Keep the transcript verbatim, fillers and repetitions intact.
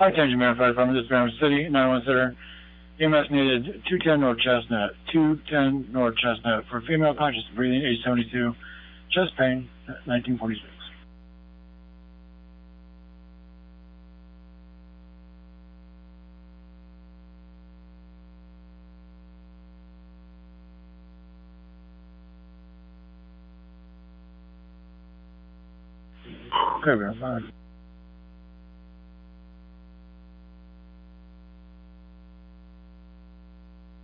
Hi, Tangent Man Fire Department. This is Graham City, nine one seven. E M S needed two ten North Chestnut, two ten North Chestnut for female conscious breathing, age seventy-two, chest pain, nineteen forty-six. Okay, we're fine.